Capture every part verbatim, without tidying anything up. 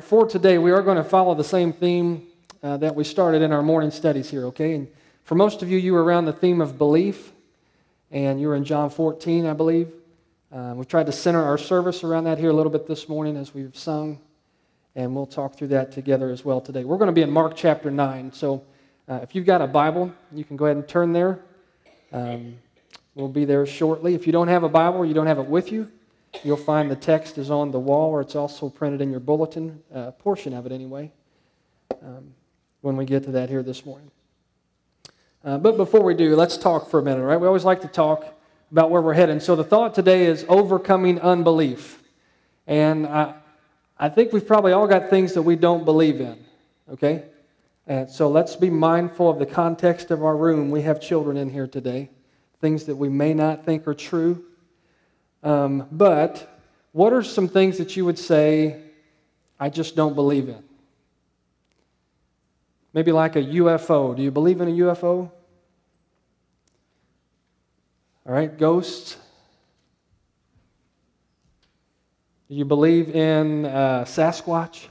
for today, we are going to follow the same theme uh, that we started in our morning studies here, okay? And for most of you, you were around the theme of belief, and you were in John fourteen, I believe. Uh, we've tried to center our service around that here a little bit this morning as we've sung, and we'll talk through that together as well today. We're going to be in Mark chapter nine, so uh, if you've got a Bible, you can go ahead and turn there. Um, we'll be there shortly. If you don't have a Bible or you don't have it with you, you'll find the text is on the wall, or it's also printed in your bulletin, a uh, portion of it anyway, um, when we get to that here this morning. Uh, but before we do, let's talk for a minute, all right? We always like to talk about where we're heading. So the thought today is overcoming unbelief. And I, I think we've probably all got things that we don't believe in, okay? And so let's be mindful of the context of our room. We have children in here today, things that we may not think are true. Um, but what are some things that you would say, I just don't believe in? Maybe like a U F O. Do you believe in a U F O? All right, ghosts. Do you believe in uh, Sasquatch?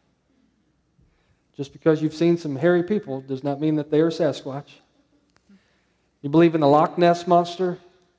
Just because you've seen some hairy people does not mean that they are Sasquatch. You believe in the Loch Ness Monster?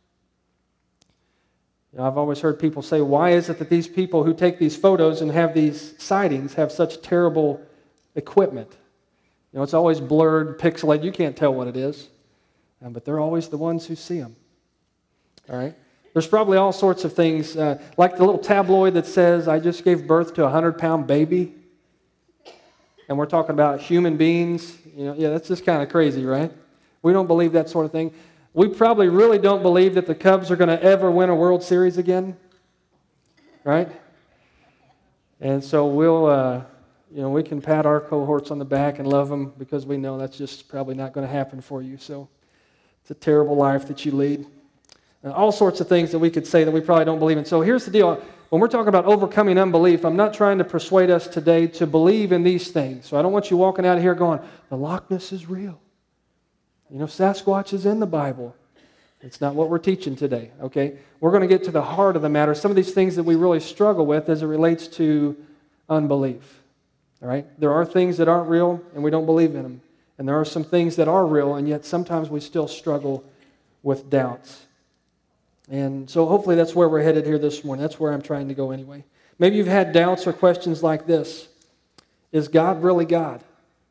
You know, I've always heard people say, why is it that these people who take these photos and have these sightings have such terrible equipment? You know, it's always blurred, pixelated. You can't tell what it is. Um, but they're always the ones who see them. All right? There's probably all sorts of things, uh, like the little tabloid that says, I just gave birth to a hundred-pound baby. And we're talking about human beings. You know, yeah, that's just kind of crazy, right? We don't believe that sort of thing. We probably really don't believe that the Cubs are going to ever win a World Series again, right? And so we'll, uh, you know, we can pat our cohorts on the back and love them because we know that's just probably not going to happen for you. So it's a terrible life that you lead. Uh, all sorts of things that we could say that we probably don't believe in. So here's the deal. When we're talking about overcoming unbelief, I'm not trying to persuade us today to believe in these things. So I don't want you walking out of here going, the Loch Ness is real. You know, Sasquatch is in the Bible. It's not what we're teaching today, okay? We're going to get to the heart of the matter, some of these things that we really struggle with as it relates to unbelief, all right? There are things that aren't real, and we don't believe in them. And there are some things that are real, and yet sometimes we still struggle with doubts. And so hopefully that's where we're headed here this morning. That's where I'm trying to go anyway. Maybe you've had doubts or questions like this. Is God really God?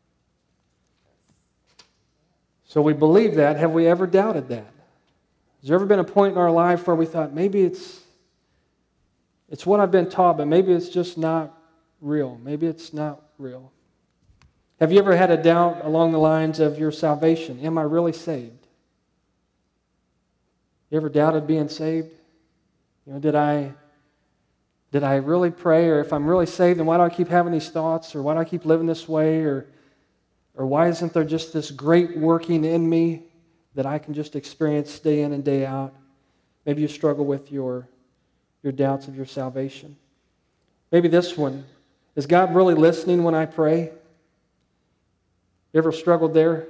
So we believe that. Have we ever doubted that? Has there ever been a point in our life where we thought, maybe it's it's what I've been taught, but maybe it's just not real. Maybe it's not real. Have you ever had a doubt along the lines of your salvation? Am I really saved? You ever doubted being saved? You know, did I did I really pray? Or if I'm really saved, then why do I keep having these thoughts? Or why do I keep living this way? Or Or why isn't there just this great working in me that I can just experience day in and day out? Maybe you struggle with your, your doubts of your salvation. Maybe this one. Is God really listening when I pray? You ever struggled there?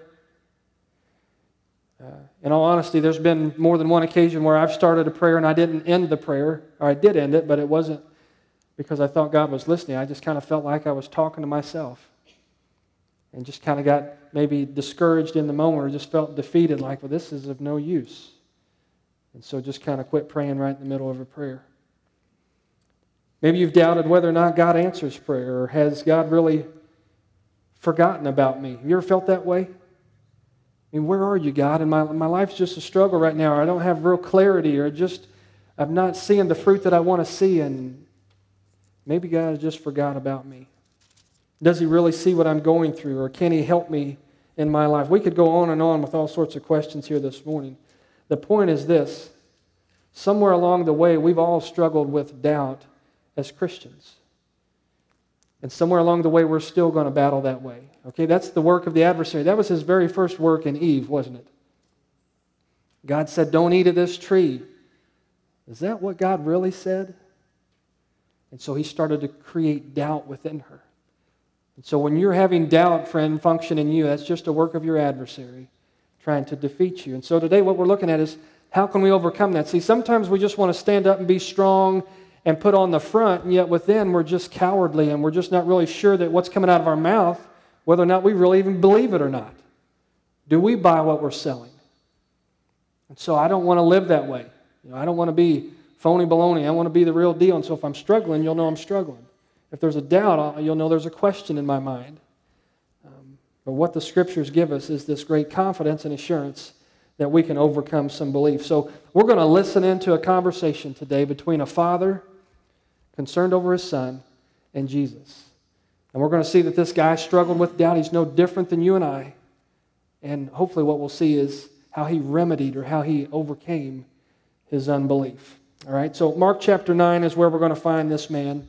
Uh, in all honesty, there's been more than one occasion where I've started a prayer and I didn't end the prayer, or I did end it, but it wasn't because I thought God was listening. I just kind of felt like I was talking to myself. And just kind of got maybe discouraged in the moment, or just felt defeated, like, well, this is of no use. And so just kind of quit praying right in the middle of a prayer. Maybe you've doubted whether or not God answers prayer, or has God really forgotten about me? Have you ever felt that way? I mean, where are you, God? And my, my life's just a struggle right now, or I don't have real clarity, or just I'm not seeing the fruit that I want to see, and maybe God has just forgot about me. Does He really see what I'm going through, or can He help me in my life? We could go on and on with all sorts of questions here this morning. The point is this. Somewhere along the way, we've all struggled with doubt as Christians. And somewhere along the way, we're still going to battle that way. Okay, that's the work of the adversary. That was his very first work in Eve, wasn't it? God said, don't eat of this tree. Is that what God really said? And so he started to create doubt within her. And so when you're having doubt, friend, function in you, that's just a work of your adversary trying to defeat you. And so today what we're looking at is how can we overcome that? See, sometimes we just want to stand up and be strong and put on the front, and yet within we're just cowardly and we're just not really sure that what's coming out of our mouth, whether or not we really even believe it or not. Do we buy what we're selling? And so I don't want to live that way. You know, I don't want to be phony baloney. I want to be the real deal. And so if I'm struggling, you'll know I'm struggling. If there's a doubt, you'll know there's a question in my mind. Um, but what the Scriptures give us is this great confidence and assurance that we can overcome some belief. So we're going to listen into a conversation today between a father concerned over his son and Jesus. And we're going to see that this guy struggled with doubt. He's no different than you and I. And hopefully what we'll see is how he remedied or how he overcame his unbelief. All right, so Mark chapter nine is where we're going to find this man.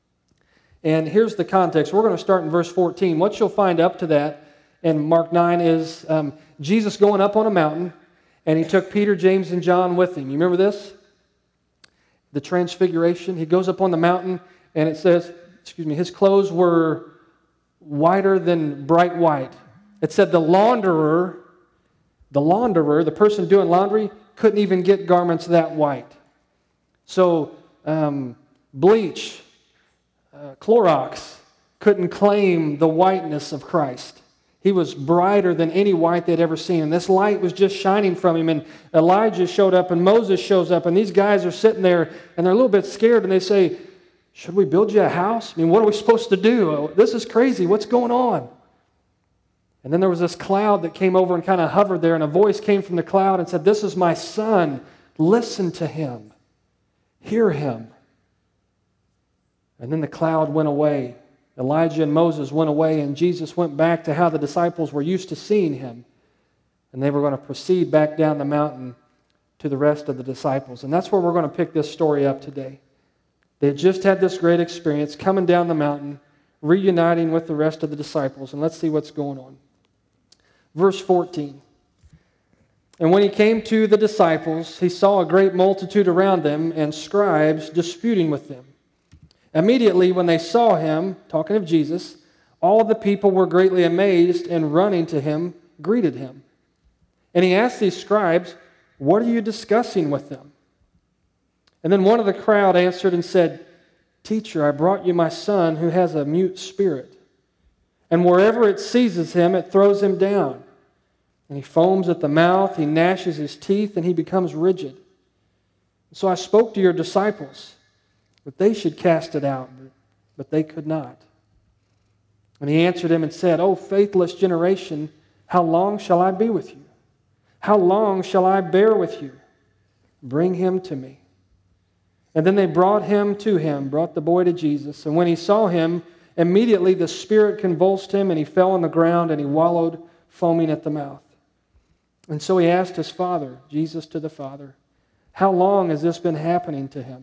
And here's the context. We're going to start in verse fourteen. What you'll find up to that in Mark nine is um, Jesus going up on a mountain, and he took Peter, James, and John with him. You remember this? The transfiguration. He goes up on the mountain, and it says, excuse me, his clothes were whiter than bright white. It said the launderer, the launderer, the person doing laundry, couldn't even get garments that white. So um, bleach, uh, Clorox couldn't claim the whiteness of Christ. He was brighter than any white they'd ever seen. And this light was just shining from him. And Elijah showed up and Moses shows up. And these guys are sitting there and they're a little bit scared. And they say, should we build you a house? I mean, what are we supposed to do? This is crazy. What's going on? And then there was this cloud that came over and kind of hovered there. And a voice came from the cloud and said, this is my son. Listen to him. Hear him. And then the cloud went away. Elijah and Moses went away, and Jesus went back to how the disciples were used to seeing him. And they were going to proceed back down the mountain to the rest of the disciples. And that's where we're going to pick this story up today. They had just had this great experience coming down the mountain, reuniting with the rest of the disciples. And let's see what's going on. Verse fourteen. And when he came to the disciples, he saw a great multitude around them and scribes disputing with them. Immediately when they saw him, talking of Jesus, all the people were greatly amazed and running to him, greeted him. And he asked these scribes, what are you discussing with them? And then one of the crowd answered and said, Teacher, I brought you my son who has a mute spirit. And wherever it seizes him, it throws him down. And he foams at the mouth, he gnashes his teeth, and he becomes rigid. So I spoke to your disciples that they should cast it out, but they could not. And he answered him and said, O faithless generation, how long shall I be with you? How long shall I bear with you? Bring him to me. And then they brought him to him, brought the boy to Jesus. And when he saw him, immediately the spirit convulsed him, and he fell on the ground, and he wallowed, foaming at the mouth. And so he asked his father, Jesus to the father, how long has this been happening to him?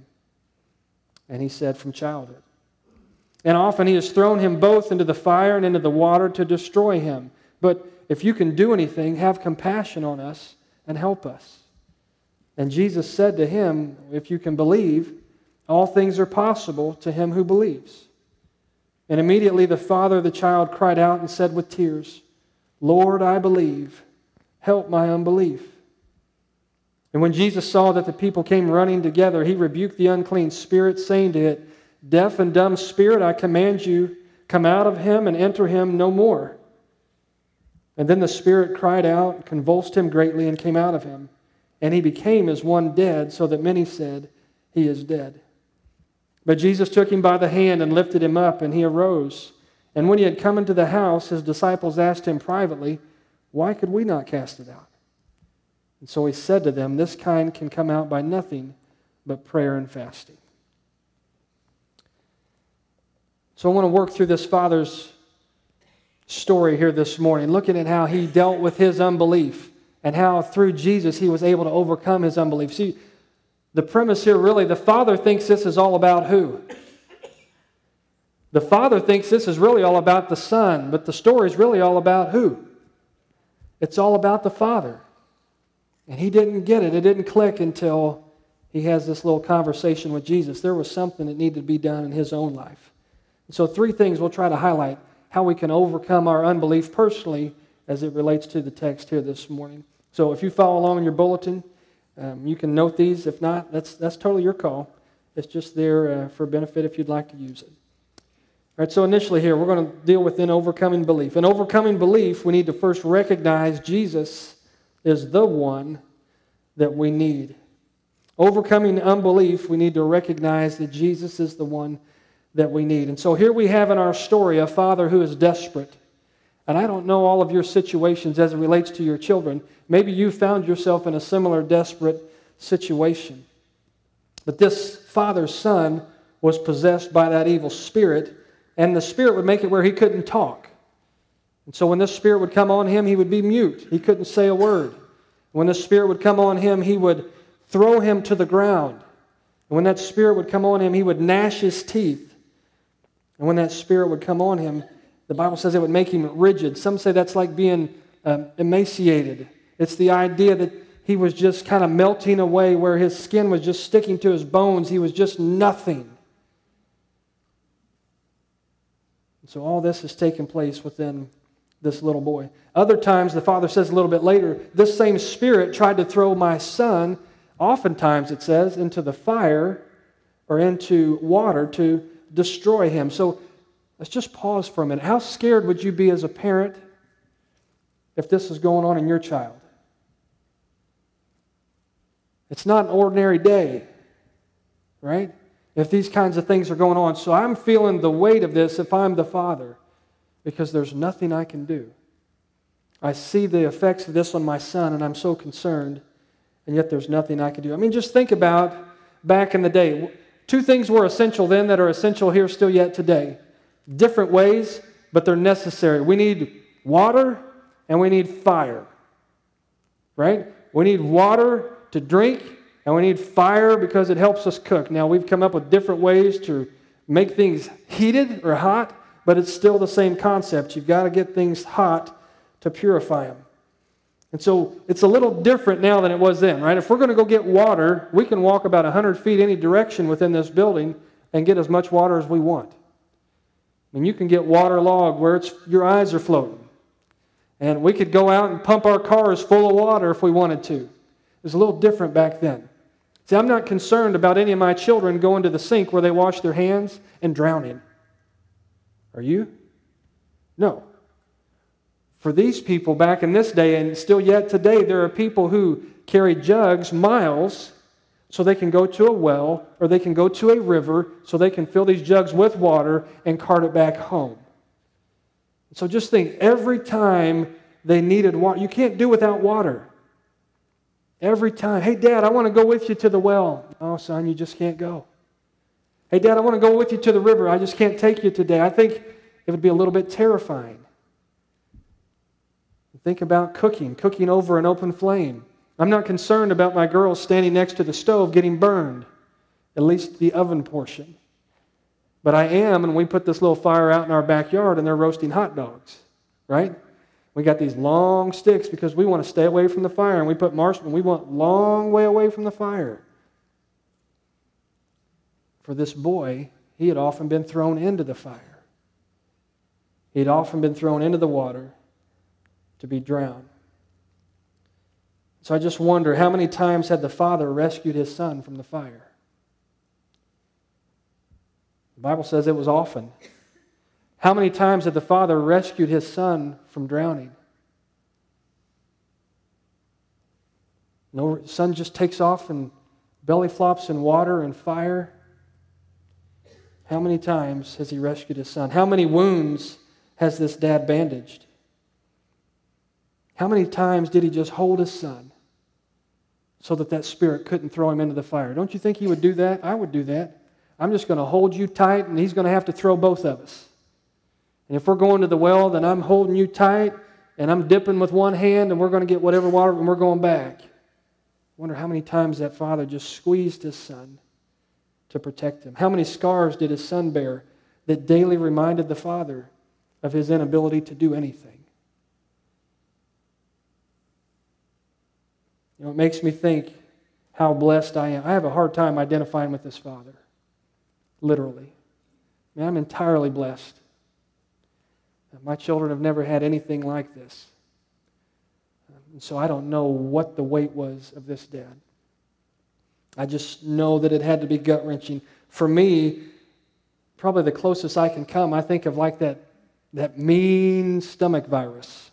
And he said, from childhood. And often he has thrown him both into the fire and into the water to destroy him. But if you can do anything, have compassion on us and help us. And Jesus said to him, if you can believe, all things are possible to him who believes. And immediately the father of the child cried out and said with tears, Lord, I believe. Help my unbelief. And when Jesus saw that the people came running together, he rebuked the unclean spirit, saying to it, Deaf and dumb spirit, I command you, come out of him and enter him no more. And then the spirit cried out, convulsed him greatly, and came out of him. And he became as one dead, so that many said, He is dead. But Jesus took him by the hand and lifted him up, and he arose. And when he had come into the house, his disciples asked him privately, Why could we not cast it out? And so he said to them, This kind can come out by nothing but prayer and fasting. So I want to work through this father's story here this morning, looking at how he dealt with his unbelief and how through Jesus he was able to overcome his unbelief. See, the premise here really, the father thinks this is all about who? The father thinks this is really all about the son, but the story is really all about who? It's all about the father. And he didn't get it. It didn't click until he has this little conversation with Jesus. There was something that needed to be done in his own life. And so three things we'll try to highlight how we can overcome our unbelief personally as it relates to the text here this morning. So if you follow along in your bulletin, um, you can note these. If not, that's, that's totally your call. It's just there uh, for benefit if you'd like to use it. All right, so initially here, we're going to deal with in overcoming belief. In overcoming belief, we need to first recognize Jesus is the one that we need. Overcoming unbelief, we need to recognize that Jesus is the one that we need. And so here we have in our story a father who is desperate. And I don't know all of your situations as it relates to your children. Maybe you found yourself in a similar desperate situation. But this father's son was possessed by that evil spirit, and the spirit would make it where he couldn't talk. And so when this spirit would come on him, he would be mute. He couldn't say a word. When the spirit would come on him, he would throw him to the ground. And when that spirit would come on him, he would gnash his teeth. And when that spirit would come on him, the Bible says it would make him rigid. Some say that's like being um, emaciated. It's the idea that he was just kind of melting away, where his skin was just sticking to his bones. He was just nothing. So all this has taken place within this little boy. Other times, the father says a little bit later, this same spirit tried to throw my son, oftentimes it says, into the fire or into water to destroy him. So let's just pause for a minute. How scared would you be as a parent if this is going on in your child? It's not an ordinary day, right? If these kinds of things are going on. So I'm feeling the weight of this if I'm the father, because there's nothing I can do. I see the effects of this on my son, and I'm so concerned, and yet there's nothing I can do. I mean, just think about back in the day. Two things were essential then that are essential here still yet today. Different ways, but they're necessary. We need water, and we need fire, right? We need water to drink, and we need fire because it helps us cook. Now, we've come up with different ways to make things heated or hot, but it's still the same concept. You've got to get things hot to purify them. And so it's a little different now than it was then, right? If we're going to go get water, we can walk about one hundred feet any direction within this building and get as much water as we want. I mean, you can get waterlogged where it's, your eyes are floating. And we could go out and pump our cars full of water if we wanted to. It was a little different back then. See, I'm not concerned about any of my children going to the sink where they wash their hands and drowning. Are you? No. For these people back in this day, and still yet today, there are people who carry jugs miles so they can go to a well or they can go to a river so they can fill these jugs with water and cart it back home. So just think, every time they needed water, you can't do without water. Every time, hey, Dad, I want to go with you to the well. Oh, son, you just can't go. Hey, Dad, I want to go with you to the river. I just can't take you today. I think it would be a little bit terrifying. Think about cooking, cooking over an open flame. I'm not concerned about my girls standing next to the stove getting burned, at least the oven portion. But I am, and we put this little fire out in our backyard, and they're roasting hot dogs, right? We got these long sticks because we want to stay away from the fire, and we put marshmallow. We want long way away from the fire. For this boy, he had often been thrown into the fire. He had often been thrown into the water to be drowned. So I just wonder, how many times had the father rescued his son from the fire? The Bible says it was often. How many times had the father rescued his son from drowning? No, son just takes off and belly flops in water and fire. How many times has he rescued his son? How many wounds has this dad bandaged? How many times did he just hold his son so that that spirit couldn't throw him into the fire? Don't you think he would do that? I would do that. I'm just going to hold you tight, and he's going to have to throw both of us. And if we're going to the well, then I'm holding you tight, and I'm dipping with one hand, and we're going to get whatever water, and we're going back. I wonder how many times that father just squeezed his son to protect him. How many scars did his son bear that daily reminded the father of his inability to do anything? You know, it makes me think how blessed I am. I have a hard time identifying with this father, literally. I mean, I'm entirely blessed. My children have never had anything like this. And so I don't know what the weight was of this dad. I just know that it had to be gut-wrenching. For me, probably the closest I can come, I think of like that, that mean stomach virus,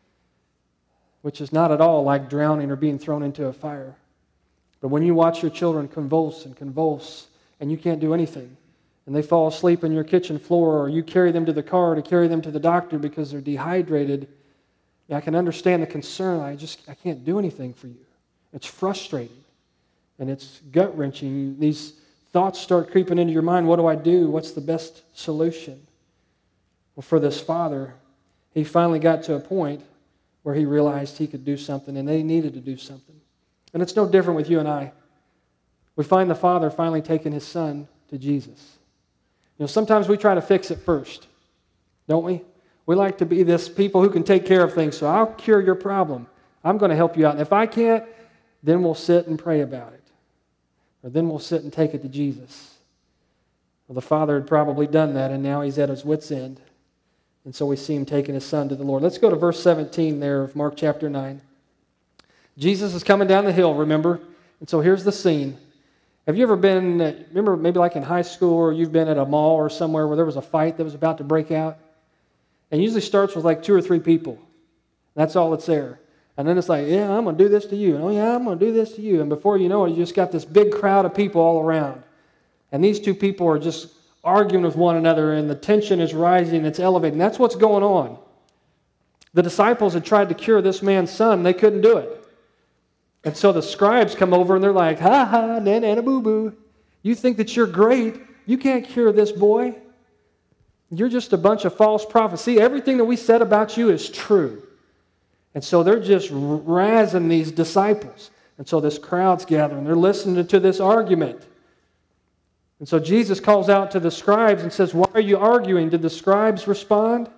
which is not at all like drowning or being thrown into a fire. But when you watch your children convulse and convulse, and you can't do anything, and they fall asleep on your kitchen floor, or you carry them to the car to carry them to the doctor because they're dehydrated, I can understand the concern. I just, I can't do anything for you. It's frustrating, and it's gut-wrenching. These thoughts start creeping into your mind. What do I do? What's the best solution? Well, for this father, he finally got to a point where he realized he could do something, and they needed to do something. And it's no different with you and I. We find the father finally taking his son to Jesus. You know, sometimes we try to fix it first, don't we? We like to be this people who can take care of things, so I'll cure your problem. I'm going to help you out. And if I can't, then we'll sit and pray about it. Or then we'll sit and take it to Jesus. Well, the father had probably done that, and now he's at his wit's end. And so we see him taking his son to the Lord. Let's go to verse seventeen there of Mark chapter nine. Jesus is coming down the hill, remember? And so here's the scene. Have you ever been, remember maybe like in high school, or you've been at a mall or somewhere where there was a fight that was about to break out? And it usually starts with like two or three people. That's all that's there. And then it's like, yeah, I'm going to do this to you. And, oh, yeah, I'm going to do this to you. And before you know it, you just got this big crowd of people all around. And these two people are just arguing with one another, and the tension is rising, it's elevating. That's what's going on. The disciples had tried to cure this man's son. They couldn't do it. And so the scribes come over, and they're like, ha ha, na na boo boo. You think that you're great. You can't cure this boy. You're just a bunch of false prophets. See, everything that we said about you is true. And so they're just razzing these disciples. And so this crowd's gathering. They're listening to this argument. And so Jesus calls out to the scribes and says, why are you arguing? Did the scribes respond?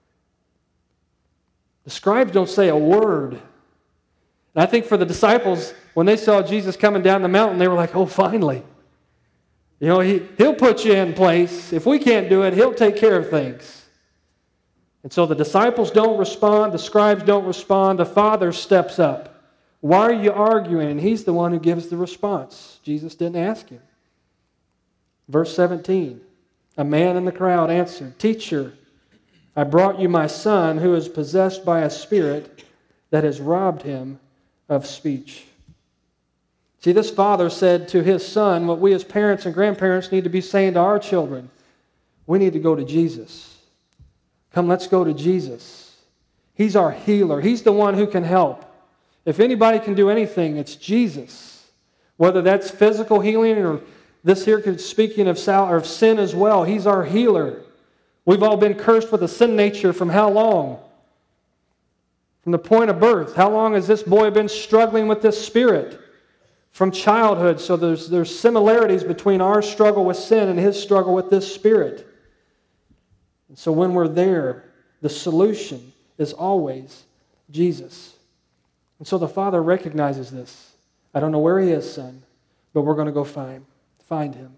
The scribes don't say a word. And I think for the disciples, when they saw Jesus coming down the mountain, they were like, oh, finally. You know, he, he'll put you in place. If we can't do it, he'll take care of things. And so the disciples don't respond. The scribes don't respond. The Father steps up. Why are you arguing? And he's the one who gives the response. Jesus didn't ask him. Verse seventeen, a man in the crowd answered, Teacher, I brought you my son who is possessed by a spirit that has robbed him of speech. See, this father said to his son what we as parents and grandparents need to be saying to our children. We need to go to Jesus. Come, let's go to Jesus. He's our healer. He's the one who can help. If anybody can do anything, it's Jesus. Whether that's physical healing or this here speaking of sin as well, he's our healer. We've all been cursed with a sin nature from how long? From the point of birth. How long has this boy been struggling with this spirit? From childhood. So there's, there's similarities between our struggle with sin and his struggle with this spirit. And so when we're there, the solution is always Jesus. And so the Father recognizes this. I don't know where he is, son, but we're going to go find, find him.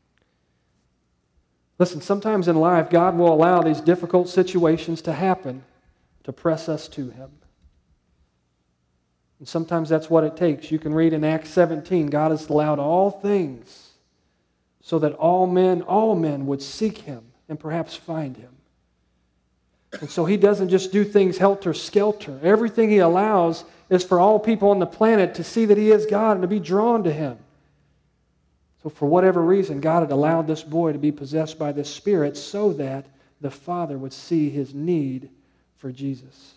Listen, sometimes in life, God will allow these difficult situations to happen to press us to him. And sometimes that's what it takes. You can read in Acts seventeen, God has allowed all things so that all men, all men would seek him and perhaps find him. And so he doesn't just do things helter-skelter. Everything he allows is for all people on the planet to see that he is God and to be drawn to him. So for whatever reason, God had allowed this boy to be possessed by this spirit so that the Father would see his need for Jesus.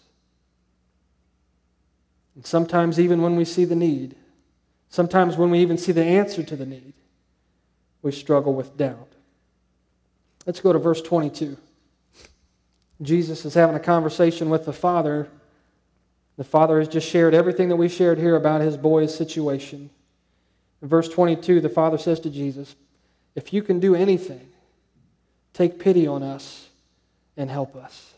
And sometimes even when we see the need, sometimes when we even see the answer to the need, we struggle with doubt. Let's go to verse twenty-two. Jesus is having a conversation with the Father. The Father has just shared everything that we shared here about his boy's situation. In verse twenty-two, the Father says to Jesus, if you can do anything, take pity on us and help us.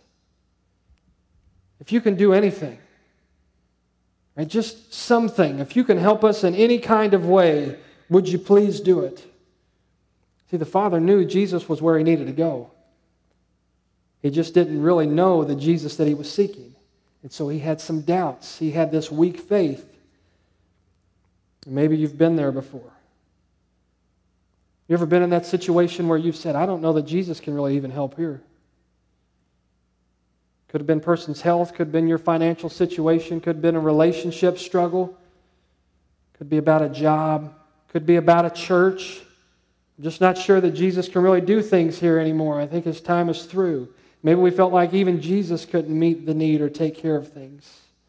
If you can do anything, right, just something, if you can help us in any kind of way, would you please do it? See, the Father knew Jesus was where he needed to go. He just didn't really know the Jesus that he was seeking. And so he had some doubts. He had this weak faith. Maybe you've been there before. You ever been in that situation where you've said, I don't know that Jesus can really even help here? Could have been a person's health, could have been your financial situation, could have been a relationship struggle, could be about a job, could be about a church. I'm just not sure that Jesus can really do things here anymore. I think his time is through. Maybe we felt like even Jesus couldn't meet the need or take care of things.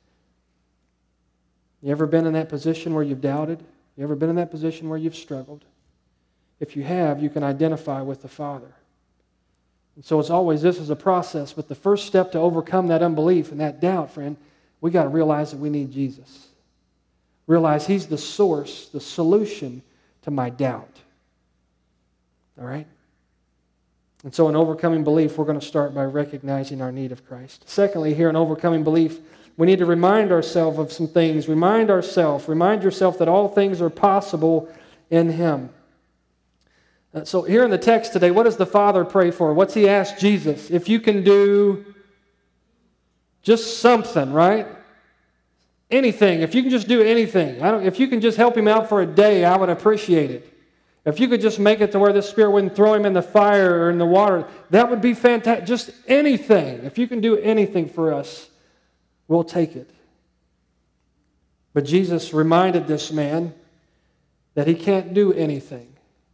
You ever been in that position where you've doubted? You ever been in that position where you've struggled? If you have, you can identify with the Father. And so it's always, this is a process, but the first step to overcome that unbelief and that doubt, friend, we got to realize that we need Jesus. Realize he's the source, the solution to my doubt. All right? And so in overcoming belief, we're going to start by recognizing our need of Christ. Secondly, here in overcoming belief, we need to remind ourselves of some things. Remind ourselves, remind yourself that all things are possible in him. Uh, so here in the text today, what does the Father pray for? What's he ask Jesus? If you can do just something, right? Anything. If you can just do anything. I don't, if you can just help him out for a day, I would appreciate it. If you could just make it to where the Spirit wouldn't throw him in the fire or in the water, that would be fantastic. Just anything. If you can do anything for us, we'll take it. But Jesus reminded this man that he can't do anything.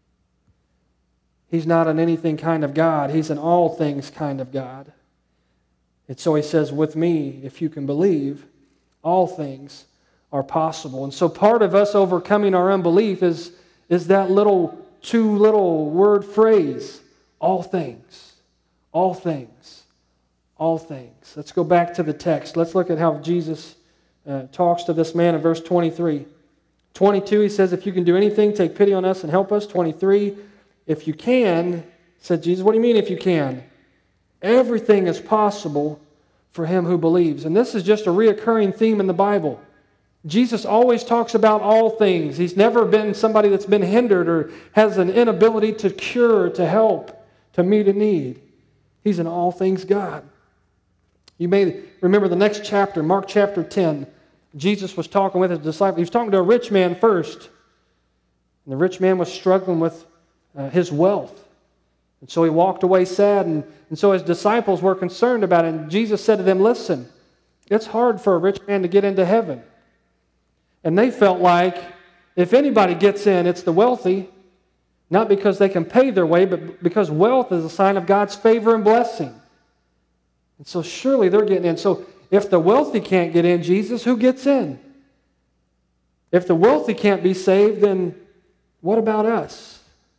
He's not an anything kind of God. He's an all things kind of God. And so he says, with me, if you can believe, all things are possible. And so part of us overcoming our unbelief is, is that little two little word phrase, all things, all things, all things. Let's go back to the text. Let's look at how Jesus uh, talks to this man in verse twenty-three. twenty-two, he says, if you can do anything, take pity on us and help us. twenty-three, if you can, said Jesus, what do you mean if you can? Everything is possible for him who believes. And this is just a reoccurring theme in the Bible. Jesus always talks about all things. He's never been somebody that's been hindered or has an inability to cure, to help, to meet a need. He's an all things God. You may remember the next chapter, Mark chapter ten. Jesus was talking with his disciples. He was talking to a rich man first. And the rich man was struggling with uh, his wealth. And so he walked away sad. And, and so his disciples were concerned about it. And Jesus said to them, listen, it's hard for a rich man to get into heaven. And they felt like if anybody gets in, it's the wealthy. Not because they can pay their way, but because wealth is a sign of God's favor and blessing. And so surely they're getting in. So if the wealthy can't get in, Jesus, who gets in? If the wealthy can't be saved, then what about us?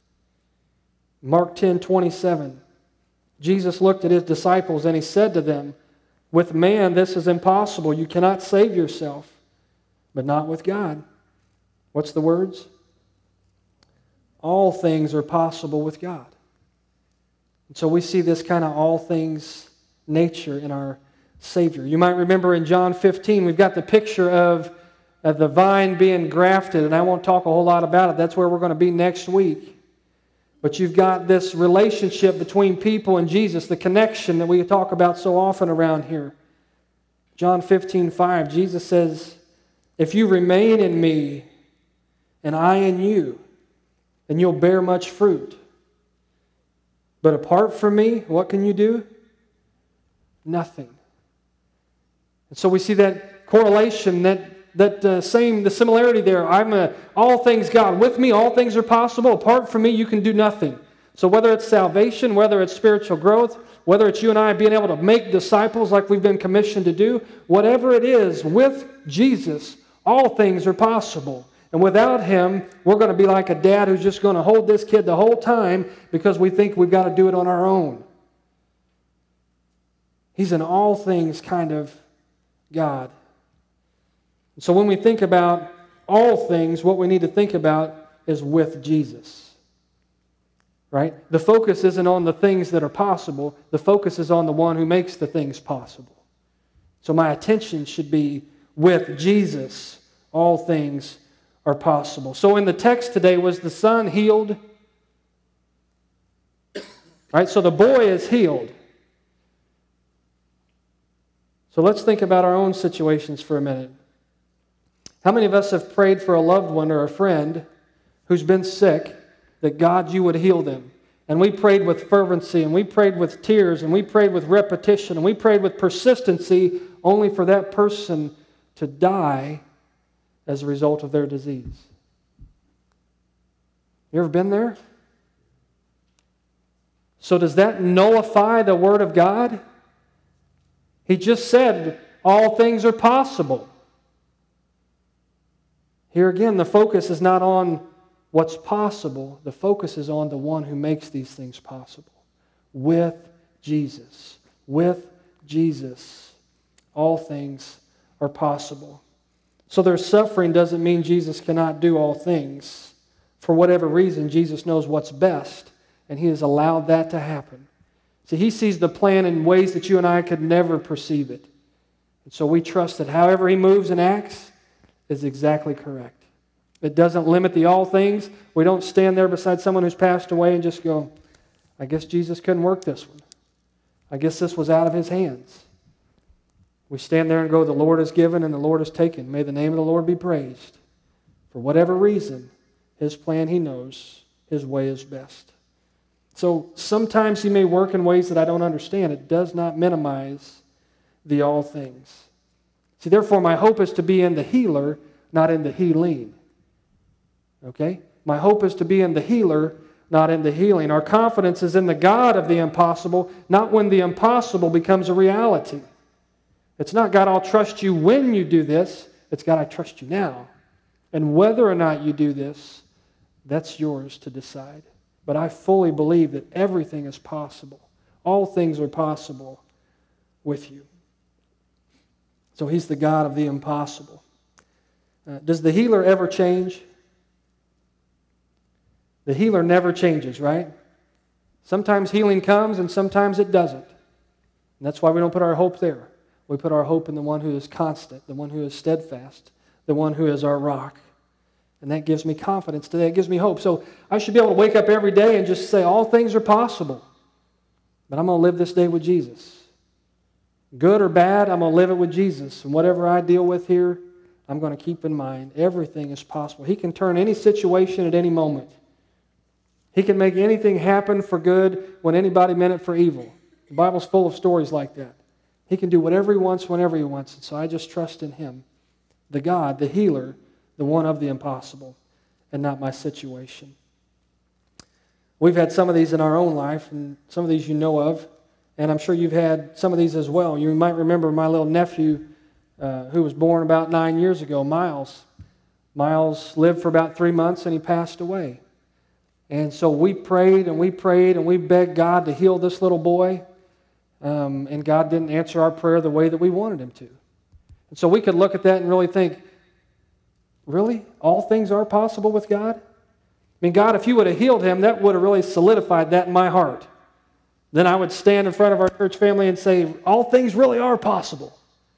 Mark ten twenty-seven. Jesus looked at his disciples and he said to them, with man this is impossible. You cannot save yourself, but not with God. What's the words? All things are possible with God. And so we see this kind of all things nature in our Savior. You might remember in John fifteen, we've got the picture of, of the vine being grafted, and I won't talk a whole lot about it. That's where we're going to be next week. But you've got this relationship between people and Jesus, the connection that we talk about so often around here. John fifteen five, Jesus says, if you remain in me and I in you, then you'll bear much fruit. But apart from me, what can you do? Nothing. And so we see that correlation, that that uh, same, the similarity there. I'm a, all things God. With me, all things are possible. Apart from me, you can do nothing. So whether it's salvation, whether it's spiritual growth, whether it's you and I being able to make disciples like we've been commissioned to do, whatever it is, with Jesus, all things are possible. And without him, we're going to be like a dad who's just going to hold this kid the whole time because we think we've got to do it on our own. He's an all things kind of God. So when we think about all things, what we need to think about is with Jesus. Right? The focus isn't on the things that are possible. The focus is on the one who makes the things possible. So my attention should be with Jesus. All things are possible. So in the text today, was the son healed? Right? So the boy is healed. So let's think about our own situations for a minute. How many of us have prayed for a loved one or a friend who's been sick, that God, you would heal them. And we prayed with fervency, and we prayed with tears, and we prayed with repetition, and we prayed with persistency, only for that person to die as a result of their disease. You ever been there? So does that nullify the Word of God? He just said, all things are possible. Here again, the focus is not on what's possible. The focus is on the one who makes these things possible. With Jesus. With Jesus, all things are possible. So their suffering doesn't mean Jesus cannot do all things. For whatever reason, Jesus knows what's best, and He has allowed that to happen. See, He sees the plan in ways that you and I could never perceive it. And so we trust that however He moves and acts is exactly correct. It doesn't limit the all things. We don't stand there beside someone who's passed away and just go, I guess Jesus couldn't work this one. I guess this was out of His hands. We stand there and go, the Lord has given and the Lord has taken. May the name of the Lord be praised. For whatever reason, His plan He knows, His way is best. So sometimes He may work in ways that I don't understand. It does not minimize the all things. See, therefore, my hope is to be in the healer, not in the healing. Okay? My hope is to be in the healer, not in the healing. Our confidence is in the God of the impossible, not when the impossible becomes a reality. It's not, God, I'll trust you when you do this. It's, God, I trust you now. And whether or not you do this, that's yours to decide. But I fully believe that everything is possible. All things are possible with you. So He's the God of the impossible. Uh, does the healer ever change? The healer never changes, right? Sometimes healing comes and sometimes it doesn't. And that's why we don't put our hope there. We put our hope in the one who is constant, the one who is steadfast, the one who is our rock. And that gives me confidence today. It gives me hope. So I should be able to wake up every day and just say, all things are possible. But I'm going to live this day with Jesus. Good or bad, I'm going to live it with Jesus. And whatever I deal with here, I'm going to keep in mind everything is possible. He can turn any situation at any moment. He can make anything happen for good when anybody meant it for evil. The Bible's full of stories like that. He can do whatever He wants whenever He wants. And so I just trust in Him, the God, the healer, the one of the impossible, and not my situation. We've had some of these in our own life, and some of these you know of, and I'm sure you've had some of these as well. You might remember my little nephew uh, who was born about nine years ago, Miles. Miles lived for about three months and he passed away. And so we prayed and we prayed and we begged God to heal this little boy. Um, and God didn't answer our prayer the way that we wanted Him to. And so we could look at that and really think, really? All things are possible with God? I mean, God, if you would have healed him, that would have really solidified that in my heart. Then I would stand in front of our church family and say, all things really are possible.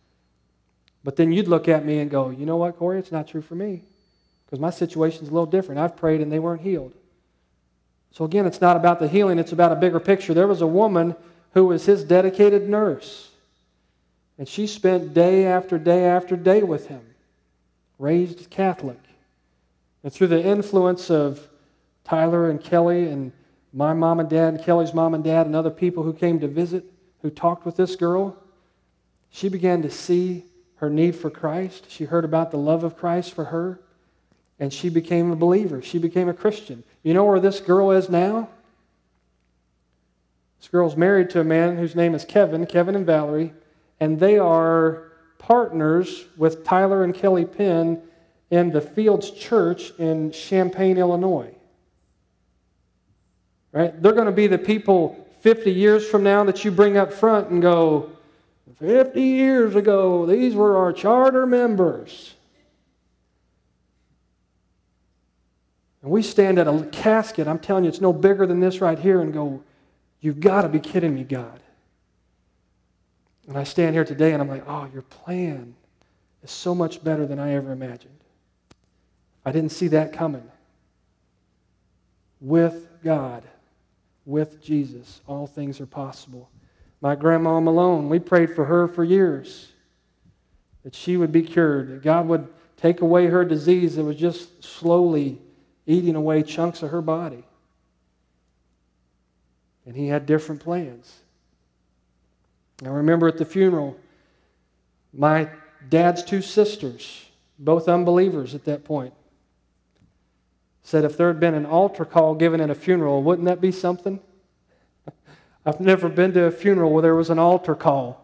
But then you'd look at me and go, you know what, Corey? It's not true for me. Because my situation's a little different. I've prayed and they weren't healed. So again, it's not about the healing. It's about a bigger picture. There was a woman who was his dedicated nurse. And she spent day after day after day with him. Raised Catholic. And through the influence of Tyler and Kelly and my mom and dad and Kelly's mom and dad and other people who came to visit, who talked with this girl, she began to see her need for Christ. She heard about the love of Christ for her, and she became a believer. She became a Christian. You know where this girl is now? This girl's married to a man whose name is Kevin, Kevin and Valerie, and they are partners with Tyler and Kelly Penn in the Fields Church in Champaign, Illinois. Right? They're going to be the people fifty years from now that you bring up front and go, fifty years ago, these were our charter members. And we stand at a casket, I'm telling you, it's no bigger than this right here, and go, you've got to be kidding me, God. And I stand here today and I'm like, oh, your plan is so much better than I ever imagined. I didn't see that coming. With God, with Jesus, all things are possible. My grandma Malone, we prayed for her for years, that she would be cured, that God would take away her disease that was just slowly eating away chunks of her body. And he had different plans. I remember at the funeral, my dad's two sisters, both unbelievers at that point, said if there had been an altar call given at a funeral, wouldn't that be something? I've never been to a funeral where there was an altar call.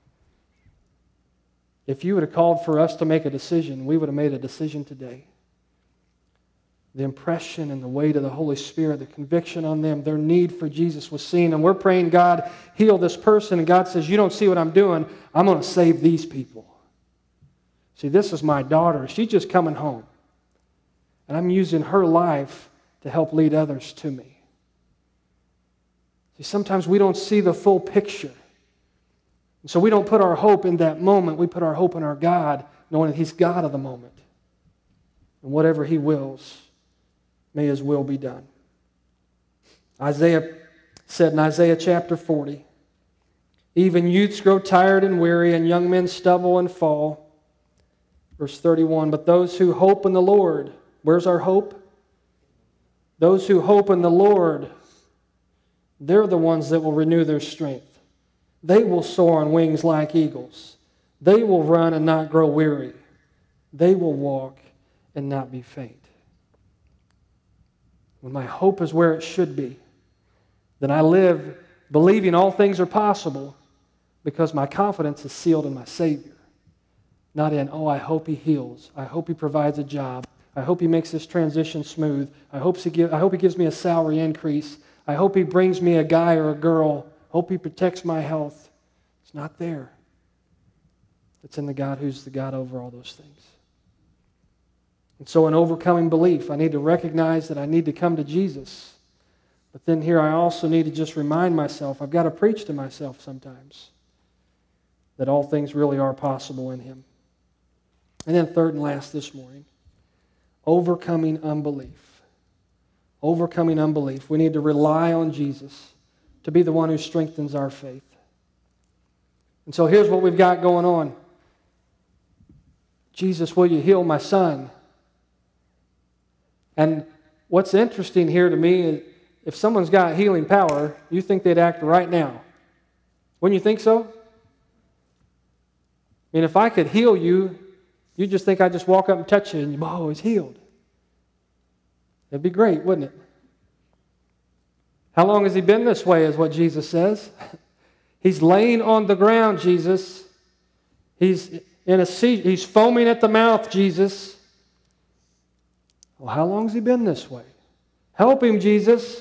If you would have called for us to make a decision, we would have made a decision today. The impression and the weight of the Holy Spirit, the conviction on them, their need for Jesus was seen. And we're praying, God, heal this person. And God says, you don't see what I'm doing. I'm going to save these people. See, this is my daughter. She's just coming home. And I'm using her life to help lead others to me. See, sometimes we don't see the full picture. And so we don't put our hope in that moment. We put our hope in our God, knowing that He's God of the moment. And whatever He wills, may His will be done. Isaiah said in Isaiah chapter forty, even youths grow tired and weary, and young men stumble and fall. Verse thirty-one, but those who hope in the Lord, where's our hope? Those who hope in the Lord, they're the ones that will renew their strength. They will soar on wings like eagles. They will run and not grow weary. They will walk and not be faint. When my hope is where it should be, then I live believing all things are possible because my confidence is sealed in my Savior. Not in, oh, I hope He heals. I hope He provides a job. I hope He makes this transition smooth. I hope He, give, I hope he gives me a salary increase. I hope He brings me a guy or a girl. I hope He protects my health. It's not there. It's in the God who's the God over all those things. And so in overcoming belief, I need to recognize that I need to come to Jesus. But then here I also need to just remind myself, I've got to preach to myself sometimes, that all things really are possible in Him. And then third and last this morning, overcoming unbelief. Overcoming unbelief. We need to rely on Jesus to be the one who strengthens our faith. And so here's what we've got going on. Jesus, will you heal my son? And what's interesting here to me is if someone's got healing power, you think they'd act right now. Wouldn't you think so? I mean, if I could heal you, you just think I'd just walk up and touch you and, oh, he's healed. That'd be great, wouldn't it? How long has he been this way, is what Jesus says. He's laying on the ground, Jesus. He's in a seat. He's foaming at the mouth, Jesus. Well, how long has he been this way? Help him, Jesus.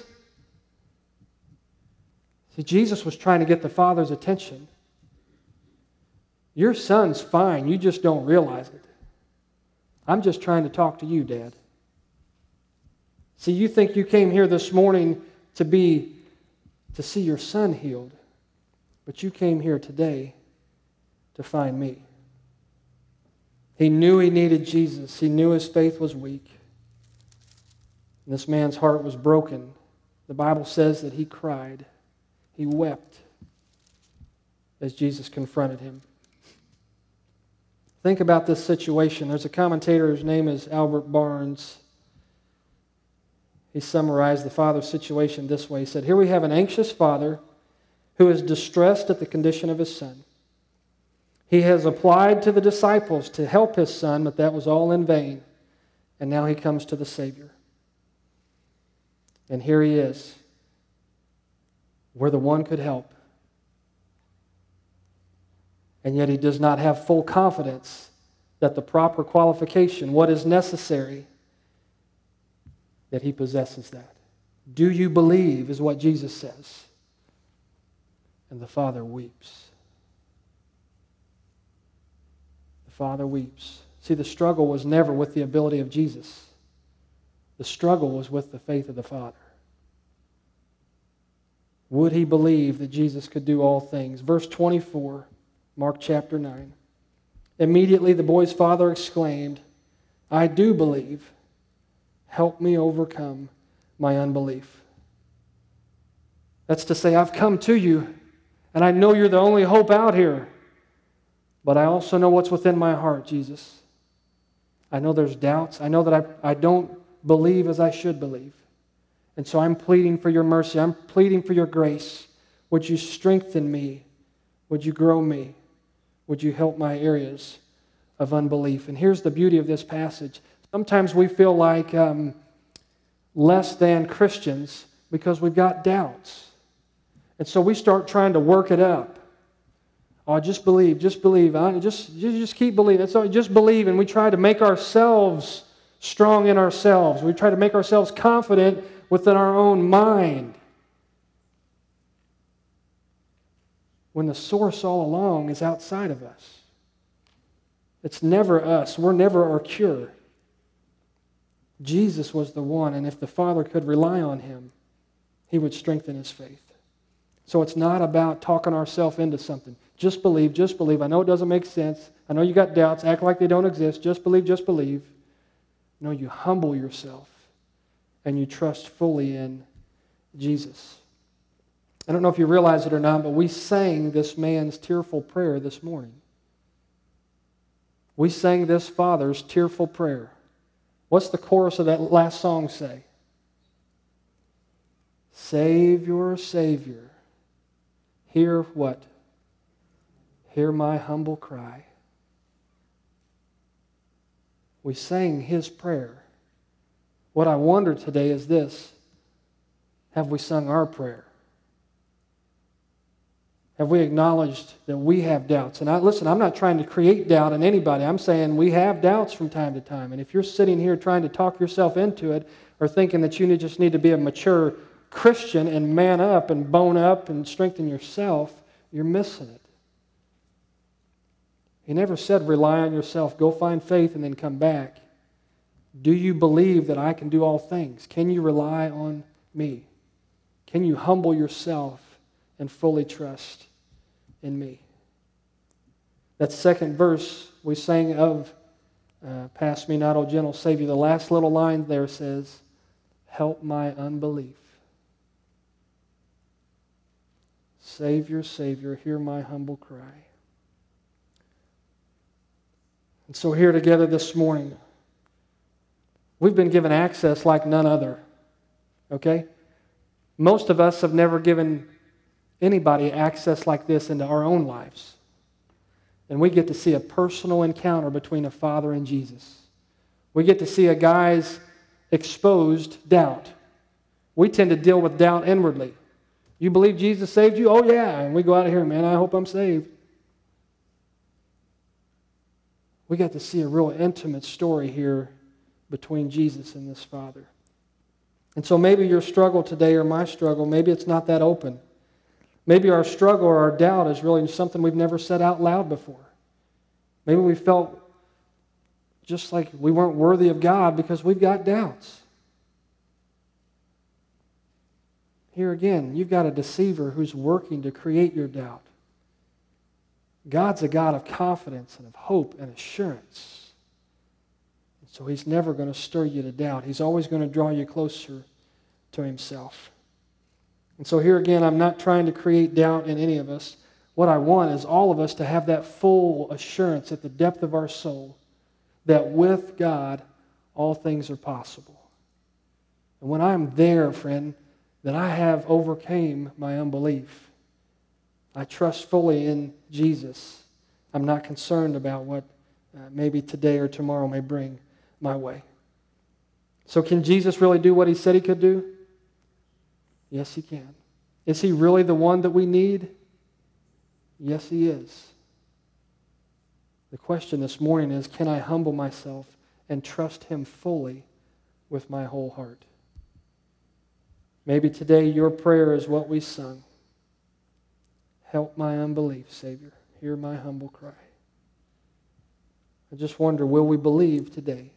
See, Jesus was trying to get the Father's attention. Your son's fine. You just don't realize it. I'm just trying to talk to you, Dad. See, you think you came here this morning to be, to see your son healed, but you came here today to find me. He knew he needed Jesus. He knew his faith was weak. And this man's heart was broken. The Bible says that he cried. He wept as Jesus confronted him. Think about this situation. There's a commentator whose name is Albert Barnes. He summarized the father's situation this way. He said, here we have an anxious father who is distressed at the condition of his son. He has applied to the disciples to help his son, but that was all in vain. And now he comes to the Savior. And here he is, where the one could help. And yet he does not have full confidence that the proper qualification, what is necessary, that he possesses that. Do you believe, is what Jesus says. And the Father weeps. The Father weeps. See, the struggle was never with the ability of Jesus. The struggle was with the faith of the Father. Would he believe that Jesus could do all things? Verse twenty-four, Mark chapter nine. Immediately the boy's father exclaimed, I do believe. Help me overcome my unbelief. That's to say, I've come to you, and I know you're the only hope out here. But I also know what's within my heart, Jesus. I know there's doubts. I know that I, I don't believe as I should believe. And so I'm pleading for your mercy. I'm pleading for your grace. Would you strengthen me? Would you grow me? Would you help my areas of unbelief? And here's the beauty of this passage. Sometimes we feel like um, less than Christians because we've got doubts. And so we start trying to work it up. Oh, just believe, just believe. I just, just keep believing. So just believe, and we try to make ourselves strong in ourselves. We try to make ourselves confident within our own mind. When the source all along is outside of us. It's never us. We're never our cure. Jesus was the one, and if the Father could rely on him, he would strengthen his faith. So it's not about talking ourselves into something. Just believe, just believe. I know it doesn't make sense. I know you got doubts. Act like they don't exist. Just believe, just believe. No, you humble yourself and you trust fully in Jesus. I don't know if you realize it or not, but we sang this man's tearful prayer this morning. We sang this father's tearful prayer. What's the chorus of that last song say? Savior, Savior, hear what? Hear my humble cry. We sang his prayer. What I wonder today is this: have we sung our prayer? Have we acknowledged that we have doubts? And I, listen, I'm not trying to create doubt in anybody. I'm saying we have doubts from time to time. And if you're sitting here trying to talk yourself into it or thinking that you need, just need to be a mature Christian and man up and bone up and strengthen yourself, you're missing it. He never said rely on yourself, go find faith and then come back. Do you believe that I can do all things? Can you rely on me? Can you humble yourself and fully trust in me? That second verse we sang of, uh, Pass me not, O gentle Savior, the last little line there says, help my unbelief. Savior, Savior, hear my humble cry. And so here together this morning, we've been given access like none other. Okay? Most of us have never given anybody access like this into our own lives. And we get to see a personal encounter between a father and Jesus. We get to see a guy's exposed doubt. We tend to deal with doubt inwardly. You believe Jesus saved you? Oh yeah. And we go out of here, man, I hope I'm saved. We got to see a real intimate story here between Jesus and this father. And so maybe your struggle today or my struggle, maybe it's not that open. Maybe our struggle or our doubt is really something we've never said out loud before. Maybe we felt just like we weren't worthy of God because we've got doubts. Here again, you've got a deceiver who's working to create your doubt. God's a God of confidence and of hope and assurance. So he's never going to stir you to doubt. He's always going to draw you closer to himself. And so here again, I'm not trying to create doubt in any of us. What I want is all of us to have that full assurance at the depth of our soul that with God, all things are possible. And when I'm there, friend, that I have overcame my unbelief. I trust fully in Jesus. I'm not concerned about what uh, maybe today or tomorrow may bring my way. So can Jesus really do what he said he could do? Yes, he can. Is he really the one that we need? Yes, he is. The question this morning is, can I humble myself and trust him fully with my whole heart? Maybe today your prayer is what we sung. Help my unbelief, Savior. Hear my humble cry. I just wonder, will we believe today?